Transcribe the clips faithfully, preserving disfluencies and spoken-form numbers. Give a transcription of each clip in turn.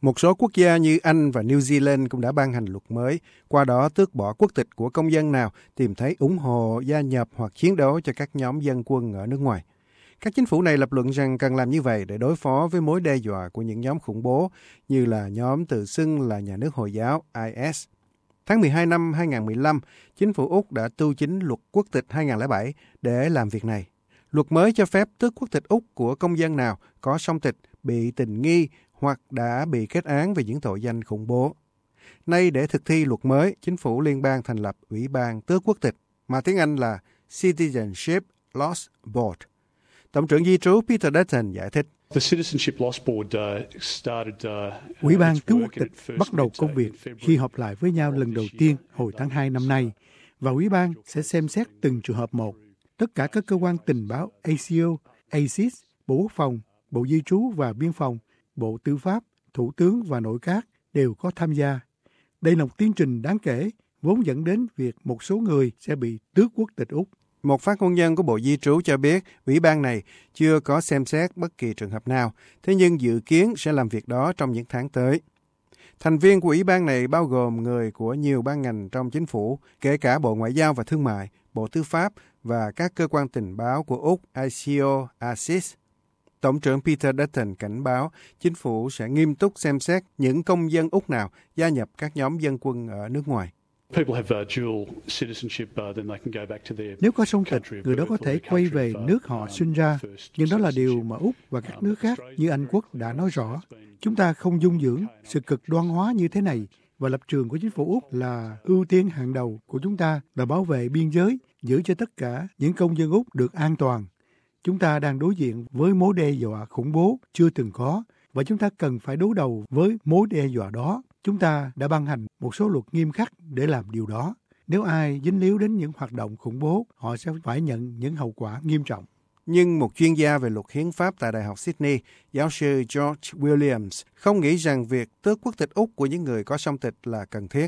Một số quốc gia như Anh và New Zealand cũng đã ban hành luật mới, qua đó tước bỏ quốc tịch của công dân nào tìm thấy ủng hộ, gia nhập hoặc chiến đấu cho các nhóm dân quân ở nước ngoài. Các chính phủ này lập luận rằng cần làm như vậy để đối phó với mối đe dọa của những nhóm khủng bố như là nhóm tự xưng là nhà nước Hồi giáo I S. Tháng mười hai năm hai nghìn không trăm mười lăm, chính phủ Úc đã tu chính luật quốc tịch hai nghìn không trăm lẻ bảy để làm việc này. Luật mới cho phép tước quốc tịch Úc của công dân nào có song tịch, bị tình nghi hoặc đã bị kết án về những tội danh khủng bố. Nay để thực thi luật mới, chính phủ liên bang thành lập Ủy ban tước quốc tịch, mà tiếng Anh là Citizenship Loss Board. Tổng trưởng di trú Peter Dutton giải thích. Ủy ban tước quốc tịch bắt đầu công việc khi họp lại với nhau lần đầu tiên hồi tháng hai năm nay, và Ủy ban sẽ xem xét từng trường hợp một. Tất cả các cơ quan tình báo A C O, A C I S, Bộ Quốc phòng, Bộ Di trú và Biên phòng, Bộ Tư pháp, Thủ tướng và Nội các đều có tham gia. Đây là một tiến trình đáng kể, vốn dẫn đến việc một số người sẽ bị tước quốc tịch Úc. Một phát ngôn nhân của Bộ Di trú cho biết ủy ban này chưa có xem xét bất kỳ trường hợp nào, thế nhưng dự kiến sẽ làm việc đó trong những tháng tới. Thành viên của ủy ban này bao gồm người của nhiều ban ngành trong chính phủ, kể cả Bộ Ngoại giao và Thương mại, Bộ Tư pháp và các cơ quan tình báo của Úc, I C O, A C I S. Tổng trưởng Peter Dutton cảnh báo chính phủ sẽ nghiêm túc xem xét những công dân Úc nào gia nhập các nhóm dân quân ở nước ngoài. Nếu có song tịch, người đó có thể quay về nước họ sinh ra, nhưng đó là điều mà Úc và các nước khác như Anh Quốc đã nói rõ. Chúng ta không dung dưỡng sự cực đoan hóa như thế này, và lập trường của chính phủ Úc là ưu tiên hàng đầu của chúng ta là bảo vệ biên giới, giữ cho tất cả những công dân Úc được an toàn. Chúng ta đang đối diện với mối đe dọa khủng bố chưa từng có, và chúng ta cần phải đối đầu với mối đe dọa đó. Chúng ta đã ban hành một số luật nghiêm khắc để làm điều đó. Nếu ai dính líu đến những hoạt động khủng bố, họ sẽ phải nhận những hậu quả nghiêm trọng. Nhưng một chuyên gia về luật hiến pháp tại Đại học Sydney, giáo sư George Williams, không nghĩ rằng việc tước quốc tịch Úc của những người có song tịch là cần thiết.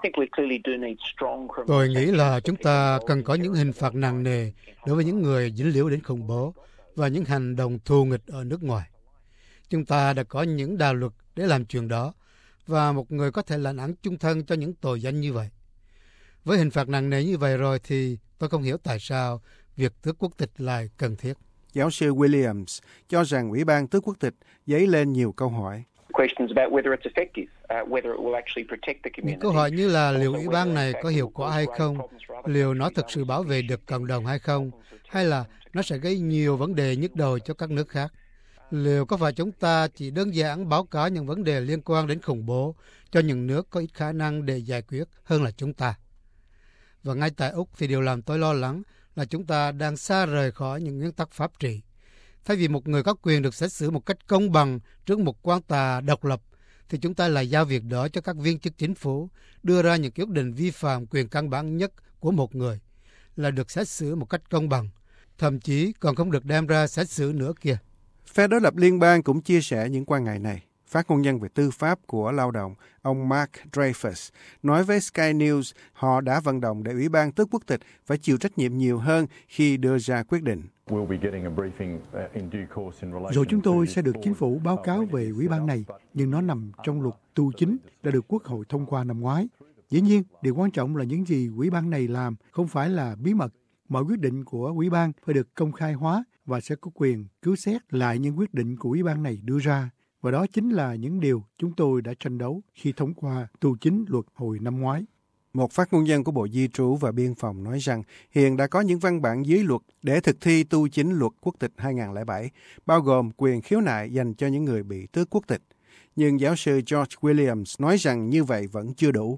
Tôi nghĩ là chúng ta cần có những hình phạt nặng nề đối với những người dính líu đến khủng bố và những hành động thù nghịch ở nước ngoài. Chúng ta đã có những đạo luật để làm chuyện đó, và một người có thể lãnh án chung thân cho những tội danh như vậy. Với hình phạt nặng nề như vậy rồi thì tôi không hiểu tại sao việc tước quốc tịch lại cần thiết. Giáo sư Williams cho rằng Ủy ban tước quốc tịch dấy lên nhiều câu hỏi. Những câu hỏi như là liệu ủy ban này có hiệu quả hay không, liệu nó thực sự bảo vệ được cộng đồng hay không, hay là nó sẽ gây nhiều vấn đề nhức đầu cho các nước khác. Liệu có phải chúng ta chỉ đơn giản báo cáo những vấn đề liên quan đến khủng bố cho những nước có ít khả năng để giải quyết hơn là chúng ta? Và ngay tại Úc thì điều làm tôi lo lắng là chúng ta đang xa rời khỏi những nguyên tắc pháp trị. Thay vì một người có quyền được xét xử một cách công bằng trước một quan tòa độc lập, thì chúng ta lại giao việc đó cho các viên chức chính phủ đưa ra những quyết định vi phạm quyền căn bản nhất của một người, là được xét xử một cách công bằng, thậm chí còn không được đem ra xét xử nữa kìa. Phe đối lập liên bang cũng chia sẻ những quan ngại này. Phát ngôn nhân về tư pháp của lao động, ông Mark Dreyfus, nói với Sky News họ đã vận động để Ủy ban tước quốc tịch phải chịu trách nhiệm nhiều hơn khi đưa ra quyết định. Rồi chúng tôi sẽ được chính phủ báo cáo về Ủy ban này, nhưng nó nằm trong luật tu chính đã được Quốc hội thông qua năm ngoái. Dĩ nhiên, điều quan trọng là những gì Ủy ban này làm không phải là bí mật. Mọi quyết định của Ủy ban phải được công khai hóa và sẽ có quyền cứu xét lại những quyết định của Ủy ban này đưa ra. Và đó chính là những điều chúng tôi đã tranh đấu khi thông qua tu chính luật hồi năm ngoái. Một phát ngôn nhân của Bộ Di trú và Biên phòng nói rằng hiện đã có những văn bản dưới luật để thực thi tu chính luật quốc tịch hai nghìn không trăm lẻ bảy, bao gồm quyền khiếu nại dành cho những người bị tước quốc tịch. Nhưng giáo sư George Williams nói rằng như vậy vẫn chưa đủ.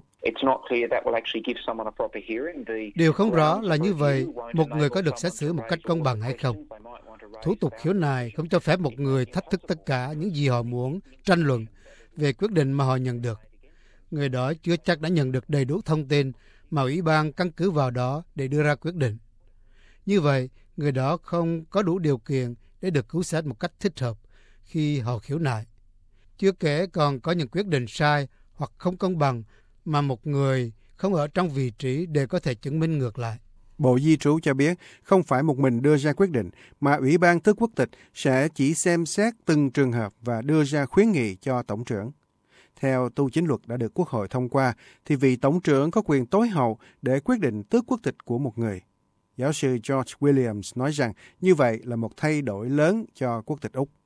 Điều không rõ là như vậy một người có được xét xử một cách công bằng hay không. Thủ tục khiếu nại không cho phép một người thách thức tất cả những gì họ muốn tranh luận về quyết định mà họ nhận được. Người đó chưa chắc đã nhận được đầy đủ thông tin mà Ủy ban căn cứ vào đó để đưa ra quyết định. Như vậy, người đó không có đủ điều kiện để được cứu xét một cách thích hợp khi họ khiếu nại. Chưa kể còn có những quyết định sai hoặc không công bằng mà một người không ở trong vị trí để có thể chứng minh ngược lại. Bộ Di trú cho biết không phải một mình đưa ra quyết định, mà Ủy ban tước quốc tịch sẽ chỉ xem xét từng trường hợp và đưa ra khuyến nghị cho Tổng trưởng. Theo tu chính luật đã được Quốc hội thông qua, thì vị tổng trưởng có quyền tối hậu để quyết định tước quốc tịch của một người. Giáo sư George Williams nói rằng như vậy là một thay đổi lớn cho quốc tịch Úc.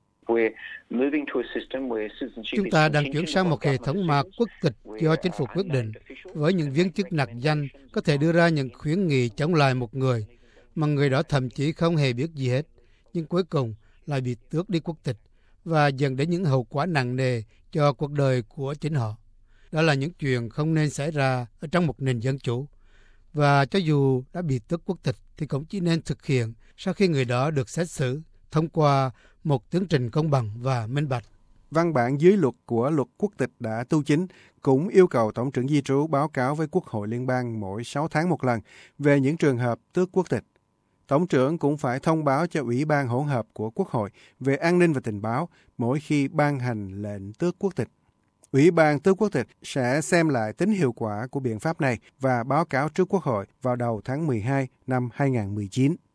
Chúng ta đang chuyển sang một hệ thống mà quốc tịch do chính phủ quyết định, với những viên chức nặc danh có thể đưa ra những khuyến nghị chống lại một người, mà người đó thậm chí không hề biết gì hết, nhưng cuối cùng lại bị tước đi quốc tịch và dẫn đến những hậu quả nặng nề cho cuộc đời của chính họ. Đó là những chuyện không nên xảy ra ở trong một nền dân chủ. Và cho dù đã bị tước quốc tịch thì cũng chỉ nên thực hiện sau khi người đó được xét xử thông qua một tiến trình công bằng và minh bạch. Văn bản dưới luật của luật quốc tịch đã tu chính cũng yêu cầu Tổng trưởng di trú báo cáo với Quốc hội Liên bang mỗi sáu tháng một lần về những trường hợp tước quốc tịch. Tổng trưởng cũng phải thông báo cho Ủy ban hỗn hợp của Quốc hội về an ninh và tình báo mỗi khi ban hành lệnh tước quốc tịch. Ủy ban tước quốc tịch sẽ xem lại tính hiệu quả của biện pháp này và báo cáo trước Quốc hội vào đầu tháng mười hai năm hai nghìn không trăm mười chín.